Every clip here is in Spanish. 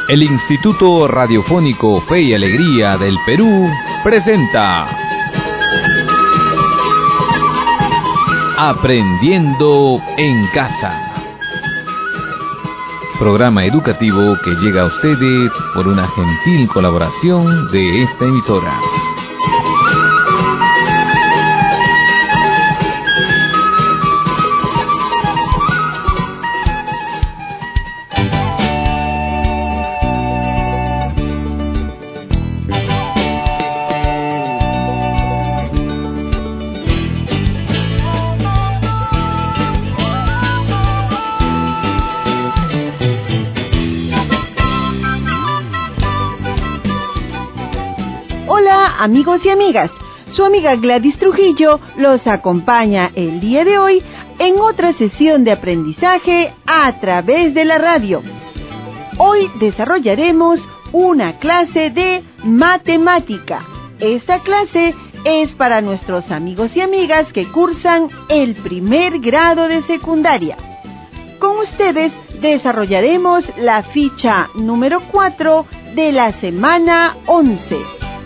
El Instituto Radiofónico Fe y Alegría del Perú presenta Aprendiendo en Casa. Programa educativo que llega a ustedes por una gentil colaboración de esta emisora. Amigos y amigas, su amiga Gladys Trujillo los acompaña el día de hoy en otra sesión de aprendizaje a través de la radio. Hoy desarrollaremos una clase de matemática. Esta clase es para nuestros amigos y amigas que cursan el primer grado de secundaria. Con ustedes desarrollaremos la ficha número 4 de la semana 11.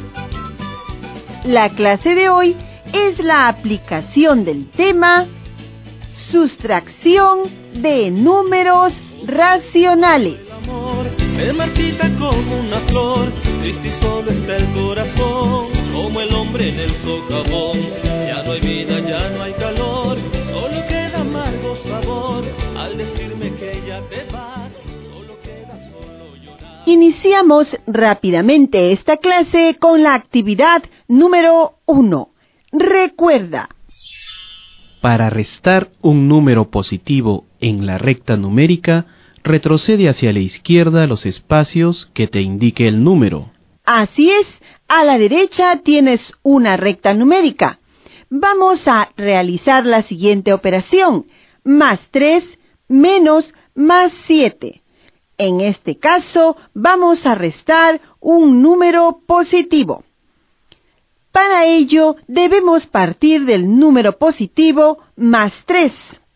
La clase de hoy es la aplicación del tema sustracción de números racionales. El amor me marchita como una flor, triste y solo está el corazón, como el hombre en el socavón. Ya no hay vida, ya no hay calor, solo queda amargo sabor, al decirme que ya te vas, solo queda solo llorar. Iniciamos rápidamente esta clase con la actividad número 1. Recuerda. Para restar un número positivo en la recta numérica, retrocede hacia la izquierda los espacios que te indique el número. Así es, a la derecha tienes una recta numérica. Vamos a realizar la siguiente operación: más 3 menos más 7. En este caso, vamos a restar un número positivo. Para ello, debemos partir del número positivo más 3.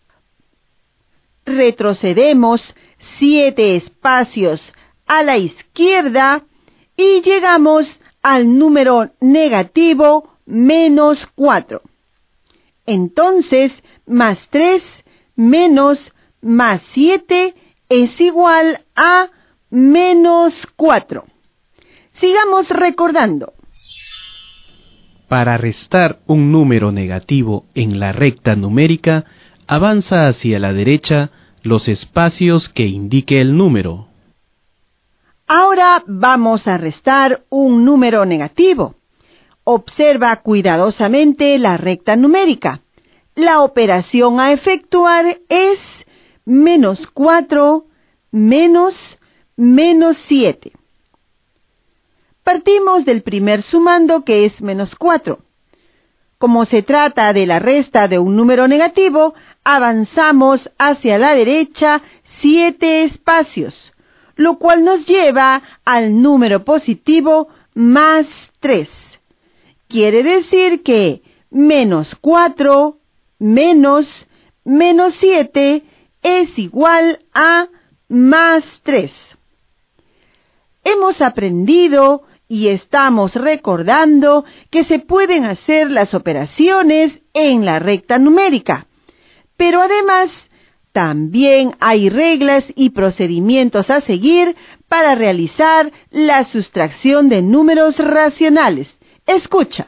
Retrocedemos 7 espacios a la izquierda y llegamos al número negativo menos 4. Entonces, más 3 menos más 7 es igual a menos 4. Sigamos recordando. Para restar un número negativo en la recta numérica, avanza hacia la derecha los espacios que indique el número. Ahora vamos a restar un número negativo. Observa cuidadosamente la recta numérica. La operación a efectuar es menos 4 menos 7. Partimos del primer sumando, que es menos 4. Como se trata de la resta de un número negativo, avanzamos hacia la derecha 7 espacios, lo cual nos lleva al número positivo más 3. Quiere decir que menos 4 menos 7 es igual a más 3. Hemos aprendido y estamos recordando que se pueden hacer las operaciones en la recta numérica, pero además también hay reglas y procedimientos a seguir para realizar la sustracción de números racionales. Escucha.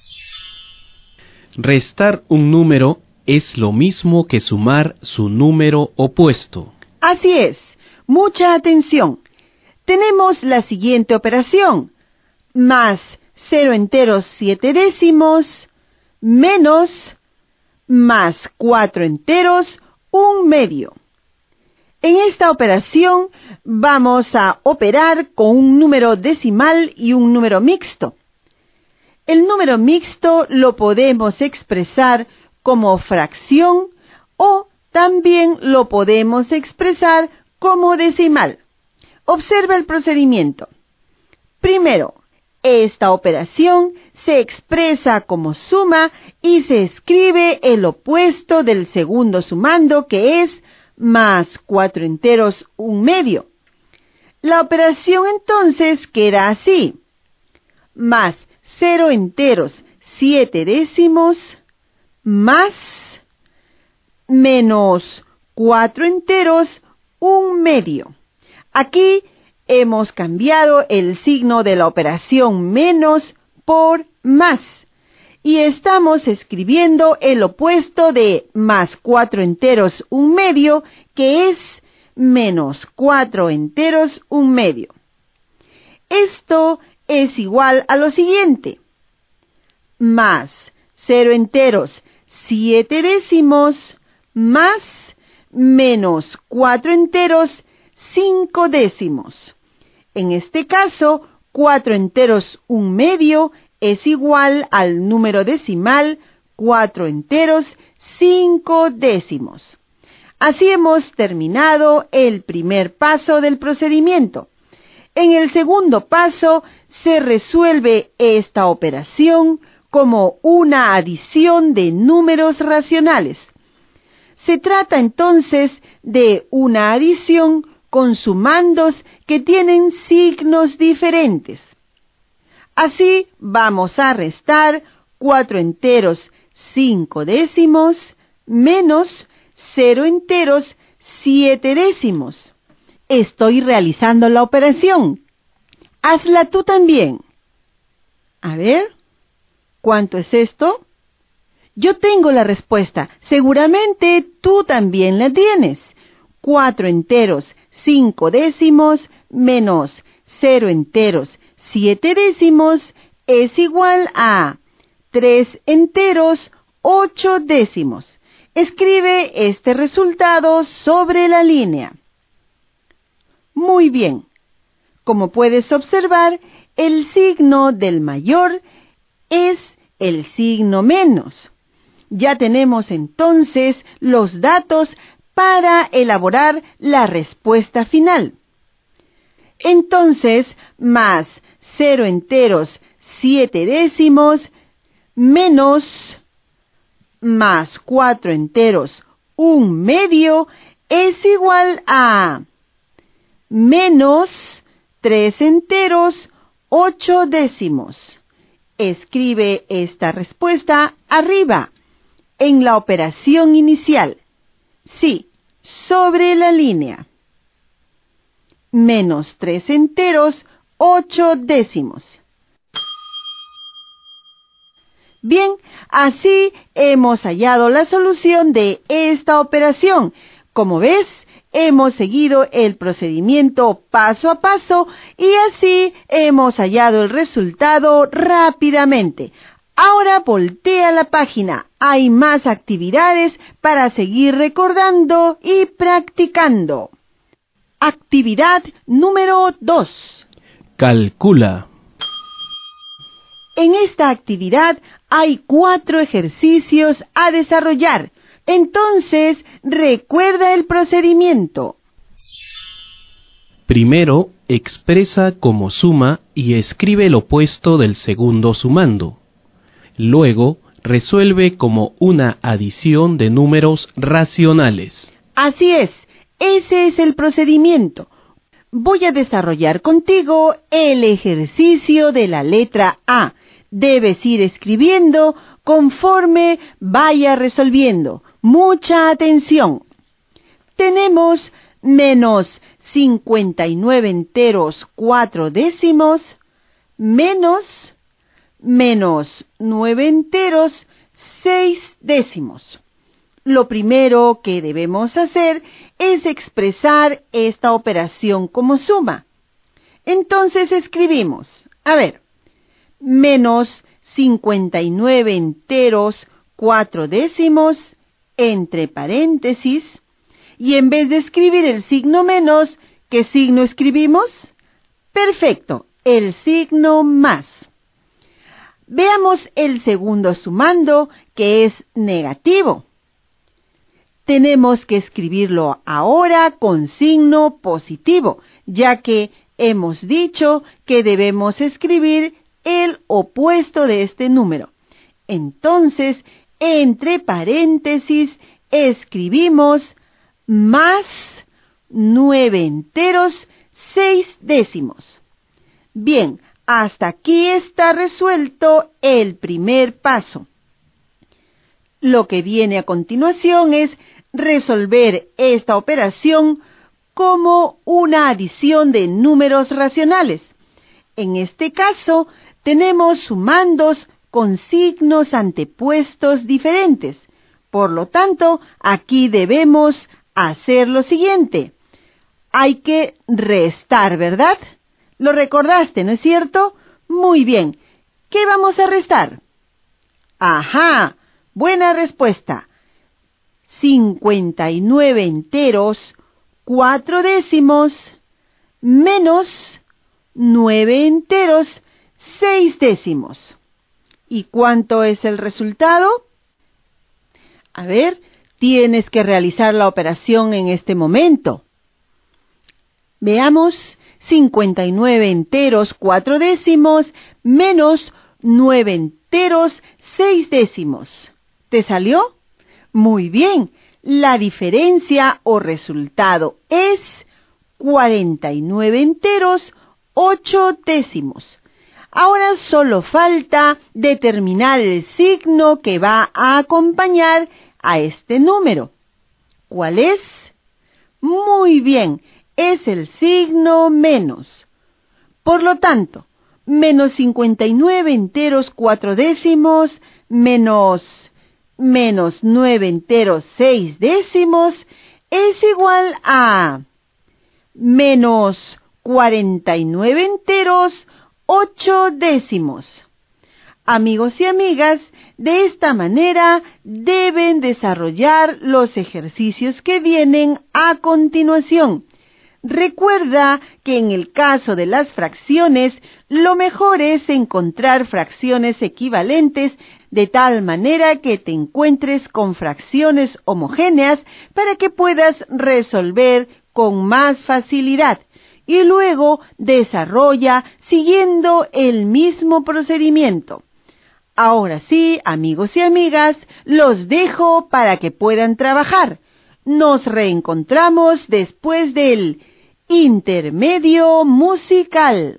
Restar un número es lo mismo que sumar su número opuesto. Así es. Mucha atención. Tenemos la siguiente operación: más 0 enteros 7 décimos menos más 4 enteros 1 medio. En esta operación vamos a operar con un número decimal y un número mixto. El número mixto lo podemos expresar como fracción o también lo podemos expresar como decimal. Observa el procedimiento. Primero, esta operación se expresa como suma y se escribe el opuesto del segundo sumando, que es más 4 enteros 1 medio. La operación entonces queda así: más 0 enteros 7 décimos más menos 4 enteros 1 medio. Aquí hemos cambiado el signo de la operación menos por más y estamos escribiendo el opuesto de más 4 enteros 1 medio, que es menos 4 enteros 1 medio. Esto es igual a lo siguiente: más 0 enteros 7 décimos más menos 4 enteros 5 décimos. En este caso, 4 enteros 1 medio es igual al número decimal 4 enteros 5 décimos. Así hemos terminado el primer paso del procedimiento. En el segundo paso se resuelve esta operación como una adición de números racionales. Se trata entonces de una adición con sumandos que tienen signos diferentes. Así vamos a restar 4 enteros 5 décimos menos 0 enteros 7 décimos. Estoy realizando la operación. Hazla tú también. A ver, ¿cuánto es esto? Yo tengo la respuesta. Seguramente tú también la tienes. 4 enteros 5 décimos menos 0 enteros 7 décimos es igual a 3 enteros 8 décimos. Escribe este resultado sobre la línea. Muy bien. Como puedes observar, el signo del mayor es el signo menos. Ya tenemos entonces los datos para elaborar la respuesta final. Entonces, más 0 enteros 7 décimos menos más 4 enteros 1 medio es igual a menos 3 enteros 8 décimos. Escribe esta respuesta arriba, en la operación inicial. Sí, sobre la línea. Menos 3 enteros 8 décimos. Bien, así hemos hallado la solución de esta operación. Como ves, hemos seguido el procedimiento paso a paso y así hemos hallado el resultado rápidamente. Ahora voltea la página. Hay más actividades para seguir recordando y practicando. Actividad número 2. Calcula. En esta actividad hay 4 ejercicios a desarrollar. Entonces, recuerda el procedimiento. Primero, expresa como suma y escribe el opuesto del segundo sumando. Luego, resuelve como una adición de números racionales. Así es, ese es el procedimiento. Voy a desarrollar contigo el ejercicio de la letra A. Debes ir escribiendo conforme vaya resolviendo. Mucha atención. Tenemos menos 59 enteros 4 décimos menos 9 enteros 6 décimos. Lo primero que debemos hacer es expresar esta operación como suma. Entonces escribimos, menos 59 enteros 4 décimos, entre paréntesis, y en vez de escribir el signo menos, ¿qué signo escribimos? Perfecto, el signo más. Veamos el segundo sumando, que es negativo. Tenemos que escribirlo ahora con signo positivo, ya que hemos dicho que debemos escribir el opuesto de este número. Entonces, entre paréntesis, escribimos más 9 enteros 6/10. Bien, hasta aquí está resuelto el primer paso. Lo que viene a continuación es resolver esta operación como una adición de números racionales. En este caso, tenemos sumandos con signos antepuestos diferentes. Por lo tanto, aquí debemos hacer lo siguiente. Hay que restar, ¿verdad? Lo recordaste, ¿no es cierto? Muy bien. ¿Qué vamos a restar? ¡Ajá! Buena respuesta. 59 enteros, 4/10, menos 9 enteros, 6/10. ¿Y cuánto es el resultado? A ver, tienes que realizar la operación en este momento. Veamos, 59 enteros, 4/10, menos 9 enteros, 6/10. ¿Te salió? Muy bien, la diferencia o resultado es 49 enteros, 8/10. Ahora solo falta determinar el signo que va a acompañar a este número. ¿Cuál es? Muy bien, es el signo menos. Por lo tanto, menos 59 enteros, 4/10, menos 9 enteros, 6/10, es igual a menos 49 enteros, 8/10. Amigos y amigas, de esta manera deben desarrollar los ejercicios que vienen a continuación. Recuerda que en el caso de las fracciones, lo mejor es encontrar fracciones equivalentes de tal manera que te encuentres con fracciones homogéneas para que puedas resolver con más facilidad. Y luego desarrolla siguiendo el mismo procedimiento. Ahora sí, amigos y amigas, los dejo para que puedan trabajar. Nos reencontramos después del intermedio musical.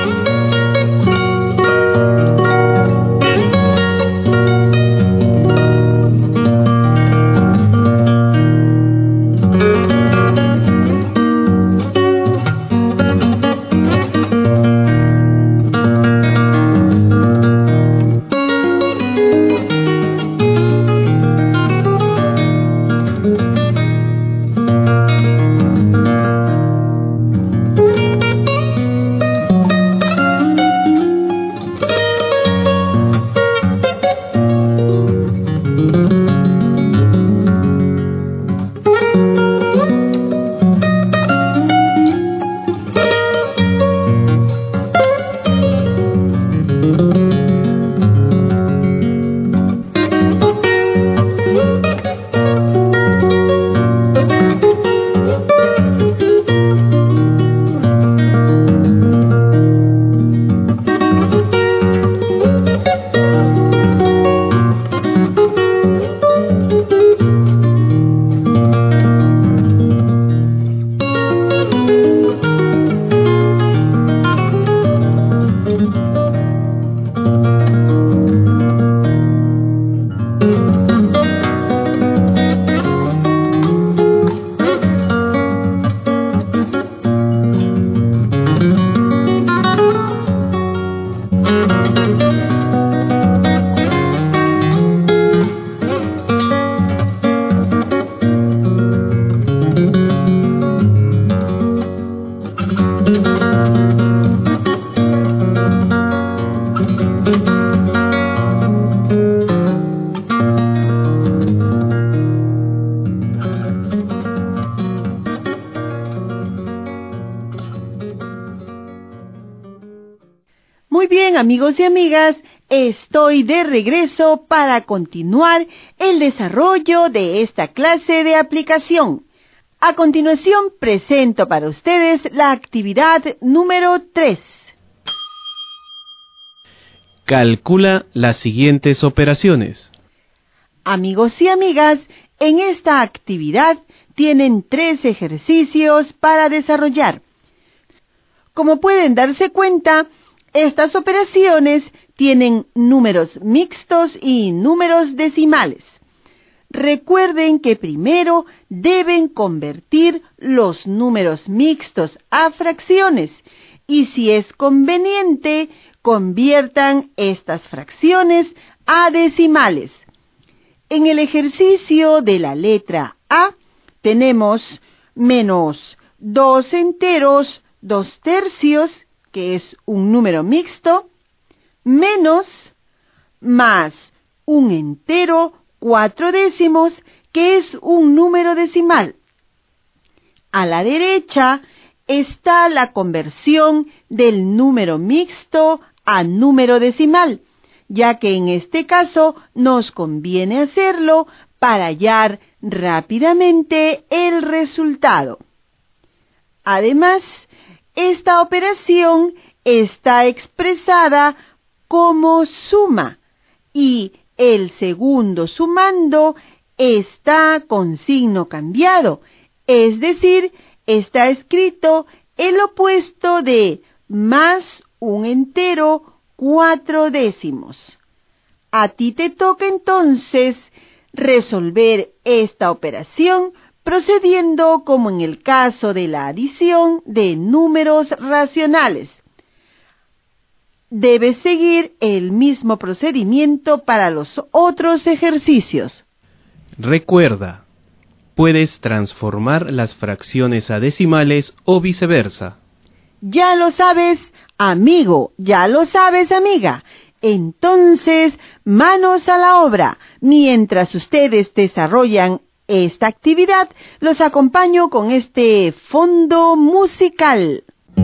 Muy bien, amigos y amigas, estoy de regreso para continuar el desarrollo de esta clase de aplicación. A continuación, presento para ustedes la actividad número 3. Calcula las siguientes operaciones. Amigos y amigas, en esta actividad tienen 3 ejercicios para desarrollar. Como pueden darse cuenta, estas operaciones tienen números mixtos y números decimales. Recuerden que primero deben convertir los números mixtos a fracciones y si es conveniente, conviertan estas fracciones a decimales. En el ejercicio de la letra A tenemos menos 2 enteros 2/3, que es un número mixto, menos más 1 entero 4/10, que es un número decimal. A la derecha está la conversión del número mixto a número decimal, ya que en este caso nos conviene hacerlo para hallar rápidamente el resultado. Además, esta operación está expresada como suma y el segundo sumando está con signo cambiado, es decir, está escrito el opuesto de más 1 entero 4/10. A ti te toca entonces resolver esta operación procediendo como en el caso de la adición de números racionales. Debes seguir el mismo procedimiento para los otros ejercicios. Recuerda, puedes transformar las fracciones a decimales o viceversa. Ya lo sabes, amigo, ya lo sabes, amiga. Entonces, manos a la obra. Mientras ustedes desarrollan esta actividad, los acompaño con este fondo musical.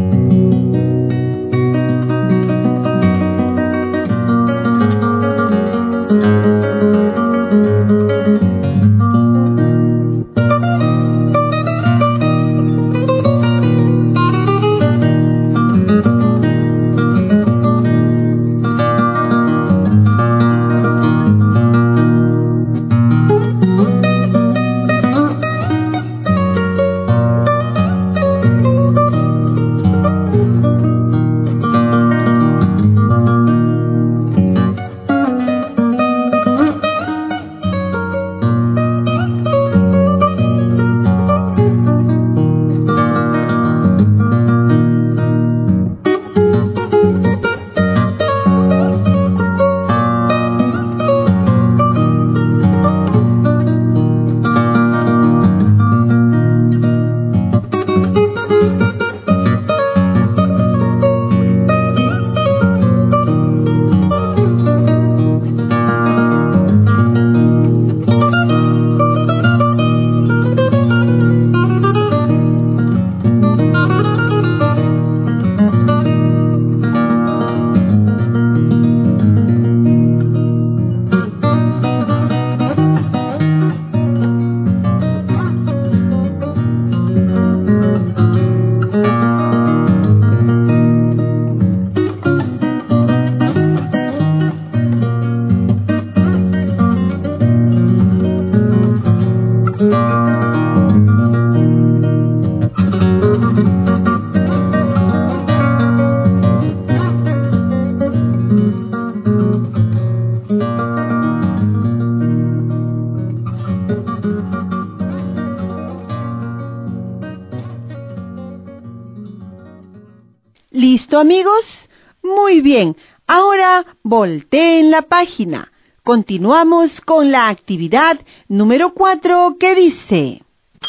¿Listo, amigos? Muy bien. Ahora volteen la página. Continuamos con la actividad número 4 que dice: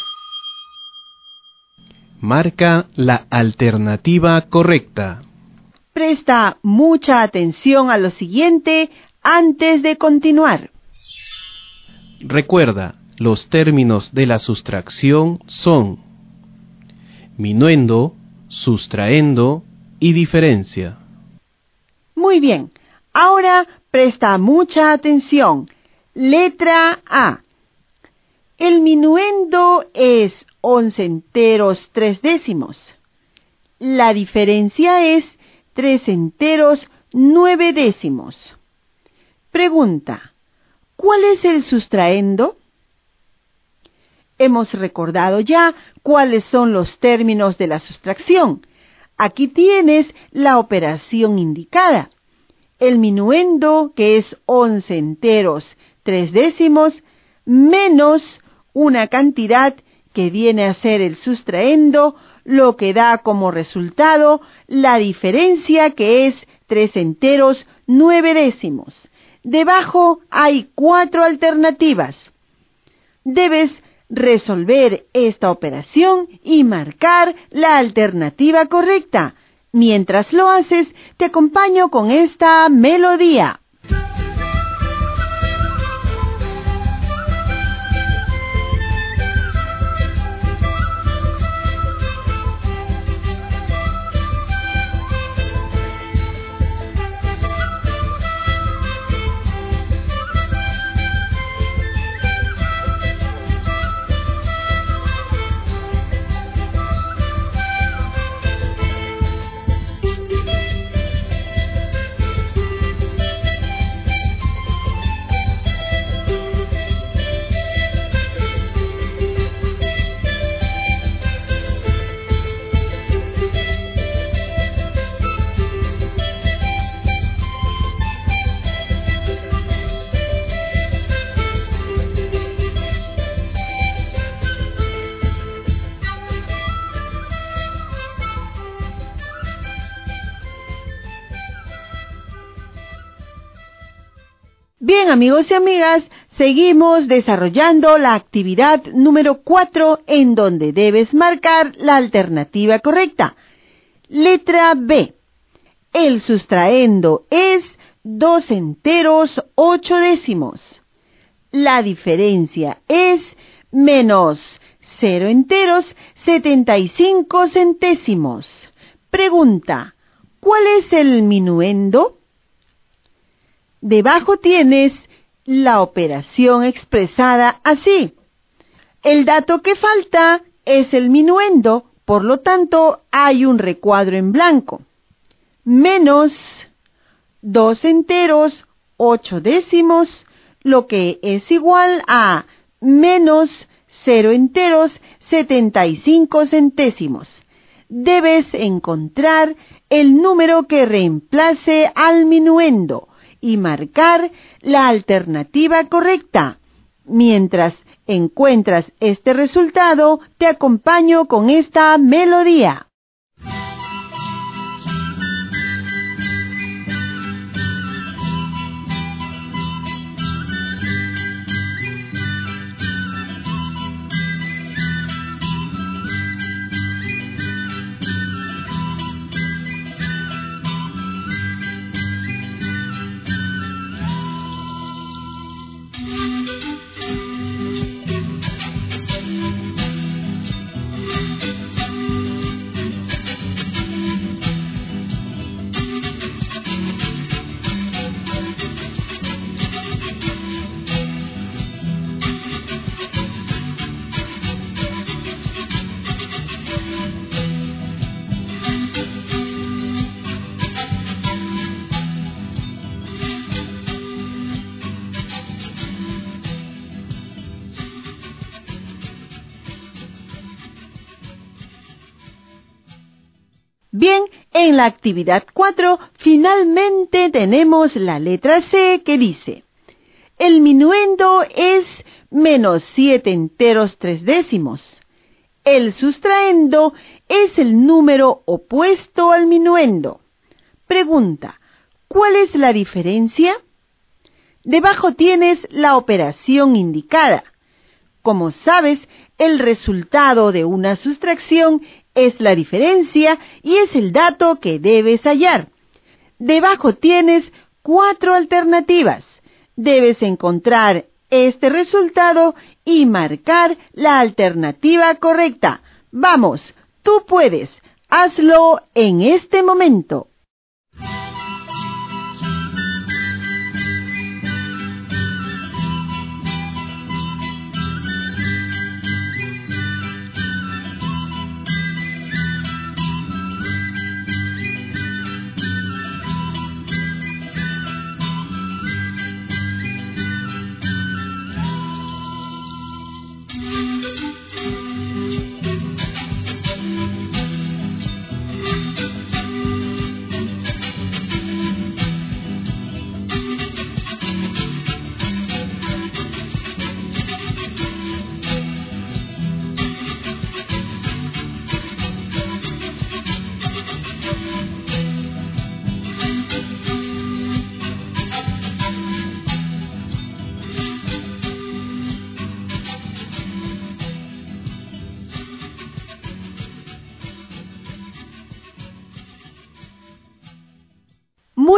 Marca la alternativa correcta. Presta mucha atención a lo siguiente antes de continuar. Recuerda, los términos de la sustracción son minuendo, sustraendo y diferencia. Muy bien. Ahora presta mucha atención. Letra A. El minuendo es 11 enteros 3/10. La diferencia es 3 enteros 9/10. Pregunta: ¿cuál es el sustraendo? Hemos recordado ya cuáles son los términos de la sustracción. Aquí tienes la operación indicada. El minuendo, que es 11 enteros 3 décimos, menos una cantidad que viene a ser el sustraendo, lo que da como resultado la diferencia, que es 3 enteros 9 décimos. Debajo hay 4 alternativas. Debes resolver esta operación y marcar la alternativa correcta. Mientras lo haces, te acompaño con esta melodía. Bien, amigos y amigas, seguimos desarrollando la actividad número 4, en donde debes marcar la alternativa correcta. Letra B. El sustraendo es 2 enteros 8 décimos. La diferencia es menos 0 enteros 75 centésimos. Pregunta: ¿cuál es el minuendo? Debajo tienes la operación expresada así. El dato que falta es el minuendo, por lo tanto hay un recuadro en blanco. Menos 2 enteros 8 décimos, lo que es igual a menos 0 enteros 75 centésimos. Debes encontrar el número que reemplace al minuendo y marcar la alternativa correcta. Mientras encuentras este resultado, te acompaño con esta melodía. Bien, en la actividad 4, finalmente tenemos la letra C, que dice: el minuendo es menos 7 enteros 3 décimos. El sustraendo es el número opuesto al minuendo. Pregunta: ¿cuál es la diferencia? Debajo tienes la operación indicada. Como sabes, el resultado de una sustracción es la diferencia y es el dato que debes hallar. Debajo tienes 4 alternativas. Debes encontrar este resultado y marcar la alternativa correcta. Vamos, tú puedes. Hazlo en este momento.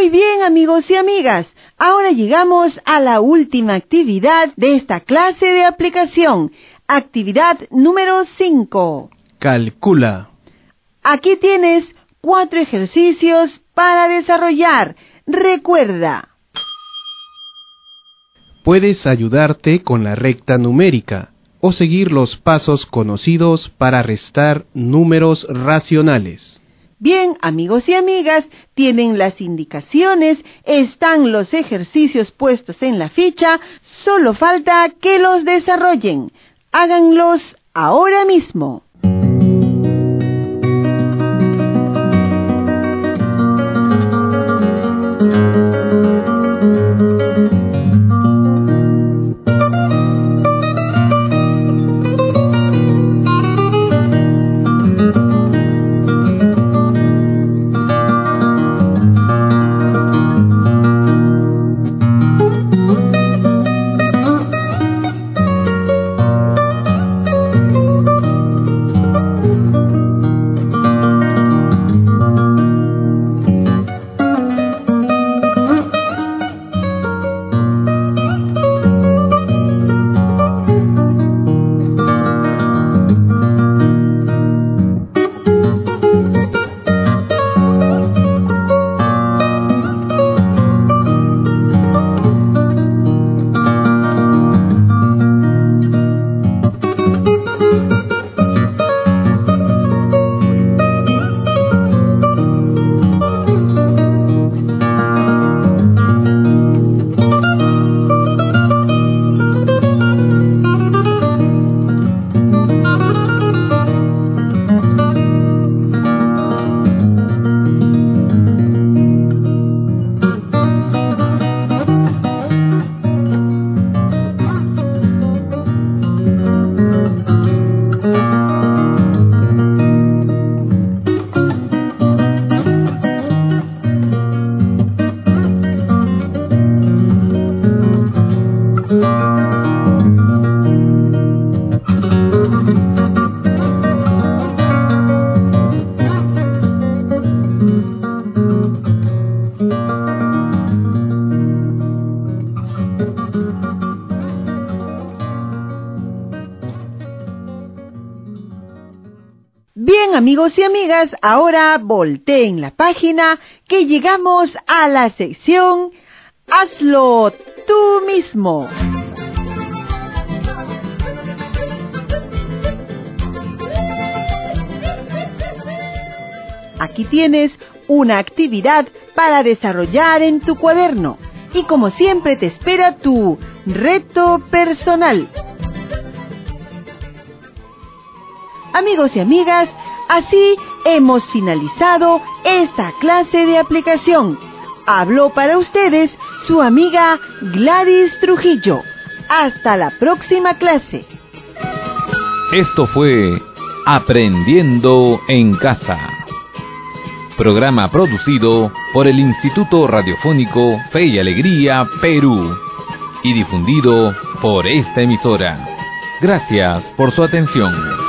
Muy bien, amigos y amigas. Ahora llegamos a la última actividad de esta clase de aplicación. Actividad número 5. Calcula. Aquí tienes 4 ejercicios para desarrollar. Recuerda. Puedes ayudarte con la recta numérica o seguir los pasos conocidos para restar números racionales. Bien, amigos y amigas, tienen las indicaciones, están los ejercicios puestos en la ficha, solo falta que los desarrollen. Háganlos ahora mismo. Bien, amigos y amigas, ahora volteen la página que llegamos a la sección Hazlo tú mismo. Aquí tienes una actividad para desarrollar en tu cuaderno y como siempre te espera tu reto personal. Amigos y amigas, así hemos finalizado esta clase de aplicación. Habló para ustedes su amiga Gladys Trujillo. Hasta la próxima clase. Esto fue Aprendiendo en Casa. Programa producido por el Instituto Radiofónico Fe y Alegría, Perú. Y difundido por esta emisora. Gracias por su atención.